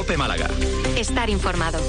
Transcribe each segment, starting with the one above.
COPE Málaga. Estar informado.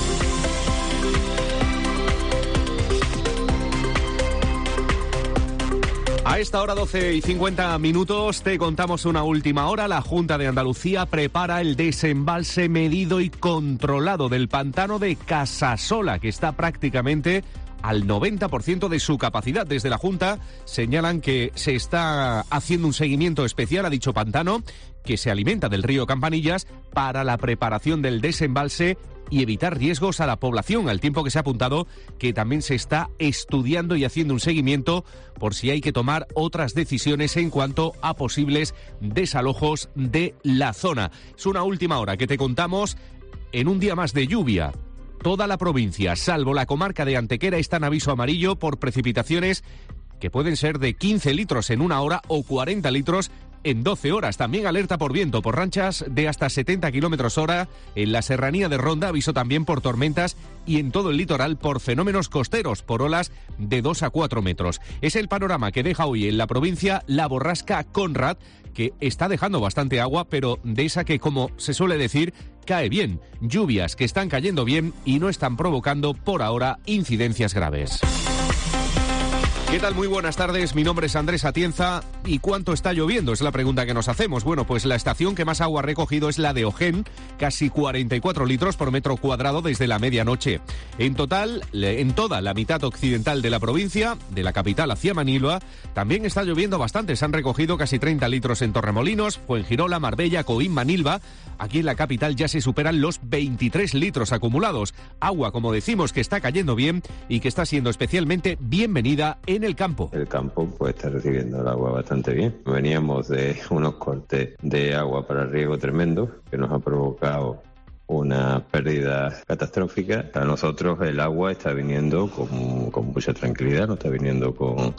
A esta hora, 12:50, te contamos una última hora. La Junta de Andalucía prepara el desembalse medido y controlado del pantano de Casasola, que está prácticamente al 90% de su capacidad. Desde la Junta señalan que se está haciendo un seguimiento especial a dicho pantano, que se alimenta del río Campanillas, para la preparación del desembalse y evitar riesgos a la población, al tiempo que se ha apuntado que también se está estudiando y haciendo un seguimiento por si hay que tomar otras decisiones en cuanto a posibles desalojos de la zona. Es una última hora que te contamos en un día más de lluvia. Toda la provincia, salvo la comarca de Antequera, está en aviso amarillo por precipitaciones que pueden ser de 15 litros en una hora o 40 litros en 12 horas. También alerta por viento, por ranchas de hasta 70 kilómetros hora. En la serranía de Ronda, aviso también por tormentas, y en todo el litoral por fenómenos costeros, por olas de 2 a 4 metros. Es el panorama que deja hoy en la provincia la borrasca Conrad, que está dejando bastante agua, pero de esa que, como se suele decir, cae bien. Lluvias que están cayendo bien y no están provocando, por ahora, incidencias graves. ¿Qué tal? Muy buenas tardes, mi nombre es Andrés Atienza. ¿Y cuánto está lloviendo? Es la pregunta que nos hacemos. Bueno, pues la estación que más agua ha recogido es la de Ojén, casi 44 litros por metro cuadrado desde la medianoche. En total, en toda la mitad occidental de la provincia, de la capital hacia Manilva, también está lloviendo bastante. Se han recogido casi 30 litros en Torremolinos, Fuengirola, Marbella, Coín, Manilva. Aquí en la capital ya se superan los 23 litros acumulados. Agua, como decimos, que está cayendo bien y que está siendo especialmente bienvenida en el campo. El campo pues está recibiendo el agua bastante bien. Veníamos de unos cortes de agua para riego tremendo que nos ha provocado una pérdida catastrófica. Para nosotros el agua está viniendo con mucha tranquilidad, no está viniendo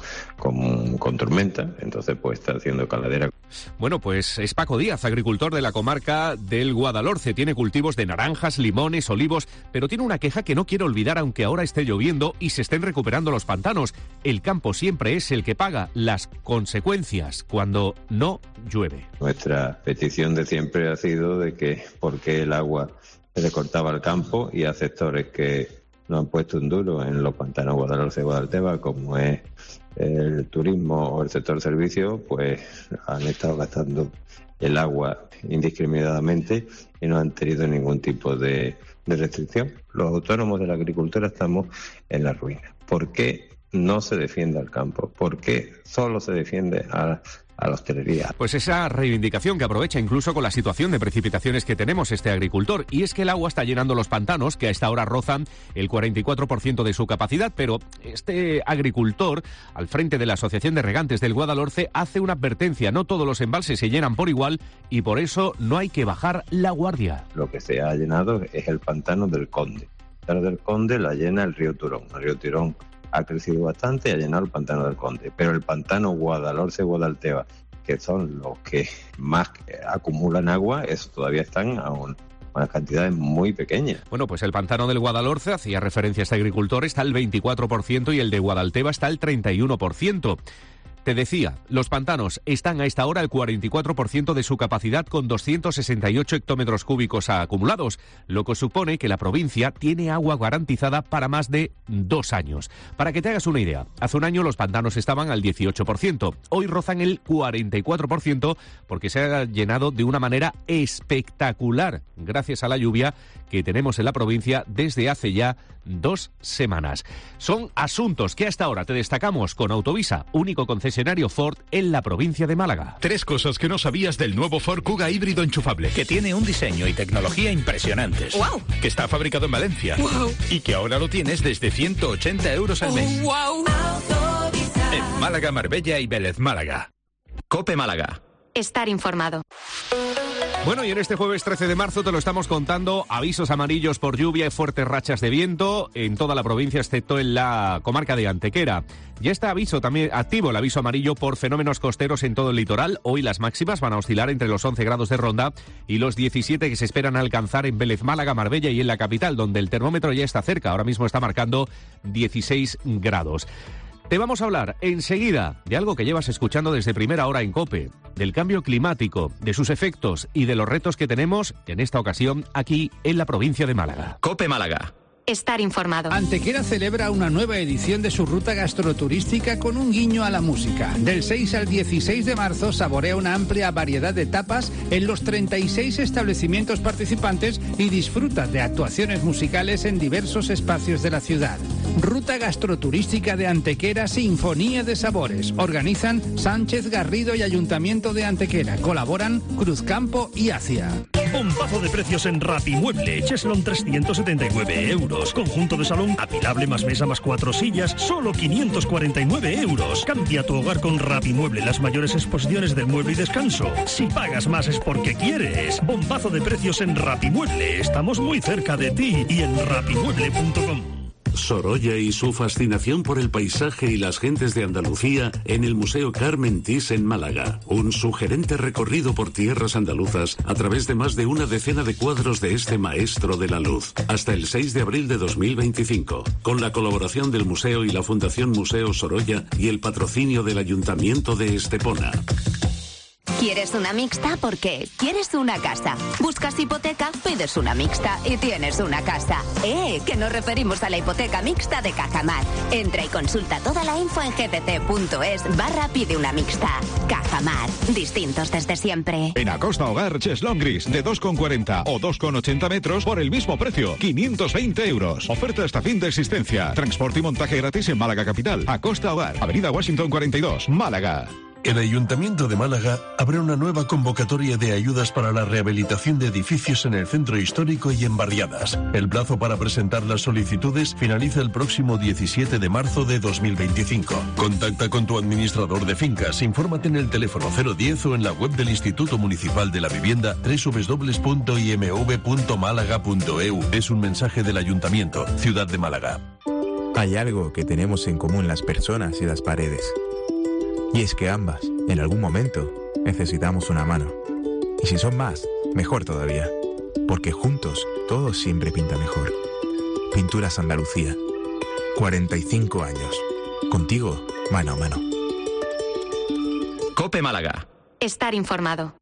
con tormenta, entonces pues está haciendo caladera. Bueno, pues es Paco Díaz, agricultor de la comarca del Guadalhorce. Tiene cultivos de naranjas, limones, olivos, pero tiene una queja que no quiere olvidar aunque ahora esté lloviendo y se estén recuperando los pantanos. El campo siempre es el que paga las consecuencias cuando no llueve. Nuestra petición de siempre ha sido de que por qué el agua se le cortaba al campo, y a sectores que no han puesto un duro en los pantanos Guadalhorce y Guadalteba, como es el turismo o el sector servicio, pues han estado gastando el agua indiscriminadamente y no han tenido ningún tipo de restricción. Los autónomos de la agricultura estamos en la ruina. ¿Por qué no se defiende al campo? ¿Por qué solo se defiende a la hostelería? Pues esa reivindicación que aprovecha incluso con la situación de precipitaciones que tenemos este agricultor, y es que el agua está llenando los pantanos, que a esta hora rozan el 44% de su capacidad, pero este agricultor, al frente de la Asociación de Regantes del Guadalhorce, hace una advertencia: no todos los embalses se llenan por igual y por eso no hay que bajar la guardia. Lo que se ha llenado es el pantano del Conde. El pantano del Conde la llena el río Turón. El río Turón ha crecido bastante y ha llenado el pantano del Conde, pero el pantano Guadalhorce-Guadalteba, que son los que más acumulan agua, eso todavía están a unas cantidades muy pequeñas. Bueno, pues el pantano del Guadalhorce, hacía referencia a este agricultor, está al 24% y el de Guadalteba está al 31%. Te decía, los pantanos están a esta hora al 44% de su capacidad, con 268 hectómetros cúbicos acumulados, lo que supone que la provincia tiene agua garantizada para más de 2 años. Para que te hagas una idea, hace un año los pantanos estaban al 18%, hoy rozan el 44% porque se ha llenado de una manera espectacular gracias a la lluvia que tenemos en la provincia desde hace ya 2 semanas. Son asuntos que hasta ahora te destacamos con Autovisa, único concesionario Ford en la provincia de Málaga. 3 cosas que no sabías del nuevo Ford Kuga híbrido enchufable, que tiene un diseño y tecnología impresionantes. ¡Wow! Que está fabricado en Valencia. ¡Wow! Y que ahora lo tienes desde 180 euros al mes. ¡Wow! En Málaga, Marbella y Vélez Málaga. COPE Málaga. Estar informado. Bueno, y en este jueves 13 de marzo te lo estamos contando: avisos amarillos por lluvia y fuertes rachas de viento en toda la provincia, excepto en la comarca de Antequera. Ya está también activo el aviso amarillo por fenómenos costeros en todo el litoral. Hoy las máximas van a oscilar entre los 11 grados de Ronda y los 17 que se esperan alcanzar en Vélez, Málaga, Marbella y en la capital, donde el termómetro ya está cerca. Ahora mismo está marcando 16 grados. Te vamos a hablar enseguida de algo que llevas escuchando desde primera hora en COPE, del cambio climático, de sus efectos y de los retos que tenemos, en esta ocasión, aquí en la provincia de Málaga. COPE Málaga. Estar informado. Antequera celebra una nueva edición de su ruta gastroturística con un guiño a la música. Del 6 al 16 de marzo saborea una amplia variedad de tapas en los 36 establecimientos participantes y disfruta de actuaciones musicales en diversos espacios de la ciudad. Ruta gastroturística de Antequera, Sinfonía de Sabores. Organizan Sánchez Garrido y Ayuntamiento de Antequera. Colaboran Cruzcampo y Acia. Bombazo de precios en Rapimueble. Cheslon 379 euros. Conjunto de salón apilable más mesa más 4 sillas, solo 549 euros. Cambia tu hogar con Rapimueble, las mayores exposiciones del mueble y descanso. Si pagas más es porque quieres. Bombazo de precios en Rapimueble. Estamos muy cerca de ti y en rapimueble.com. Sorolla y su fascinación por el paisaje y las gentes de Andalucía en el Museo Carmen Tys en Málaga. Un sugerente recorrido por tierras andaluzas a través de más de una decena de cuadros de este maestro de la luz. Hasta el 6 de abril de 2025. Con la colaboración del museo y la Fundación Museo Sorolla y el patrocinio del Ayuntamiento de Estepona. ¿Quieres una mixta? Porque quieres una casa. Buscas hipoteca, pides una mixta y tienes una casa. Que nos referimos a la hipoteca mixta de Cajamar. Entra y consulta toda la info en gtc.es/pide una mixta. Cajamar, distintos desde siempre. En Acosta Hogar, Cheslon Gris de 2,40 o 2,80 metros por el mismo precio, 520 euros. Oferta hasta fin de existencia. Transporte y montaje gratis en Málaga Capital. Acosta Hogar, Avenida Washington 42, Málaga. El Ayuntamiento de Málaga abre una nueva convocatoria de ayudas para la rehabilitación de edificios en el centro histórico y en barriadas. El plazo para presentar las solicitudes finaliza el próximo 17 de marzo de 2025. Contacta con tu administrador de fincas, infórmate en el teléfono 010 o en la web del Instituto Municipal de la Vivienda www.imv.málaga.eu. Es un mensaje del Ayuntamiento, Ciudad de Málaga. Hay algo que tenemos en común las personas y las paredes. Y es que ambas, en algún momento, necesitamos una mano. Y si son más, mejor todavía. Porque juntos, todo siempre pinta mejor. Pinturas Andalucía. 45 años. Contigo, mano a mano. COPE Málaga. Estar informado.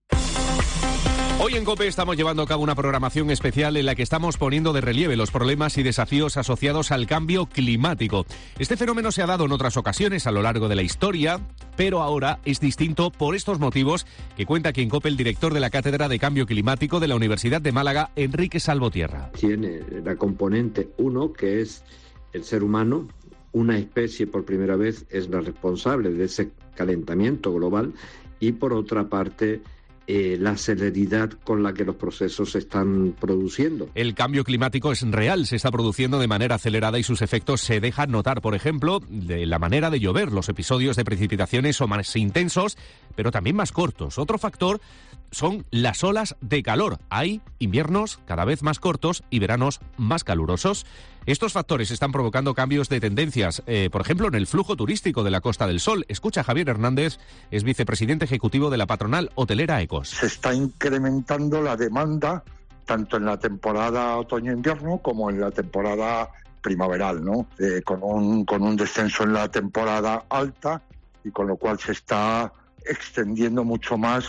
Hoy en COPE estamos llevando a cabo una programación especial en la que estamos poniendo de relieve los problemas y desafíos asociados al cambio climático. Este fenómeno se ha dado en otras ocasiones a lo largo de la historia, pero ahora es distinto por estos motivos que cuenta aquí en COPE el director de la Cátedra de Cambio Climático de la Universidad de Málaga, Enrique Salvotierra. Tiene la componente 1, que es el ser humano. Una especie, por primera vez, es la responsable de ese calentamiento global, y por otra parte, la celeridad con la que los procesos se están produciendo. El cambio climático es real, se está produciendo de manera acelerada y sus efectos se dejan notar, por ejemplo, de la manera de llover. Los episodios de precipitaciones son más intensos, pero también más cortos. Otro factor son las olas de calor. Hay inviernos cada vez más cortos y veranos más calurosos. Estos factores están provocando cambios de tendencias, por ejemplo, en el flujo turístico de la Costa del Sol. Escucha a Javier Hernández, es vicepresidente ejecutivo de la patronal hotelera Ecos. Se está incrementando la demanda tanto en la temporada otoño-invierno como en la temporada primaveral, ¿no? Con un descenso en la temporada alta, y con lo cual se está extendiendo mucho más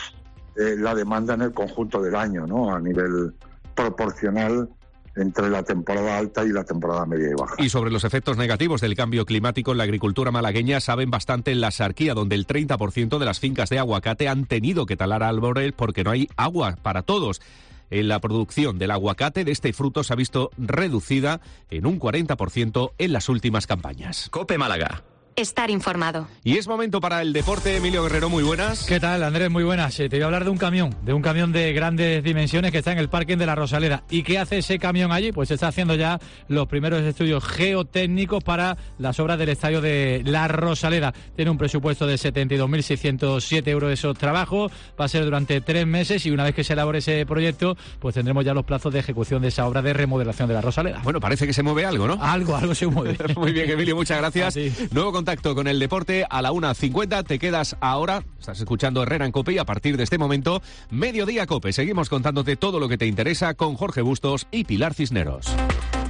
la demanda en el conjunto del año, ¿no? A nivel proporcional entre la temporada alta y la temporada media y baja. Y sobre los efectos negativos del cambio climático en la agricultura malagueña saben bastante en la Sarquía, donde el 30% de las fincas de aguacate han tenido que talar árboles porque no hay agua para todos. La producción del aguacate de este fruto se ha visto reducida en un 40% en las últimas campañas. COPE Málaga. Estar informado. Y es momento para el deporte. Emilio Guerrero, muy buenas. ¿Qué tal, Andrés? Muy buenas. Te voy a hablar de un camión de grandes dimensiones que está en el parking de la Rosaleda. ¿Y qué hace ese camión allí? Pues está haciendo ya los primeros estudios geotécnicos para las obras del estadio de la Rosaleda. Tiene un presupuesto de 72.607 euros de esos trabajos. Va a ser durante 3 meses, y una vez que se elabore ese proyecto, pues tendremos ya los plazos de ejecución de esa obra de remodelación de la Rosaleda. Bueno, parece que se mueve algo, ¿no? Algo se mueve. Muy bien, Emilio, muchas gracias. Nuevo contacto con el deporte a la 1:50. Te quedas ahora, estás escuchando Herrera en COPE, y a partir de este momento, Mediodía COPE. Seguimos contándote todo lo que te interesa con Jorge Bustos y Pilar Cisneros.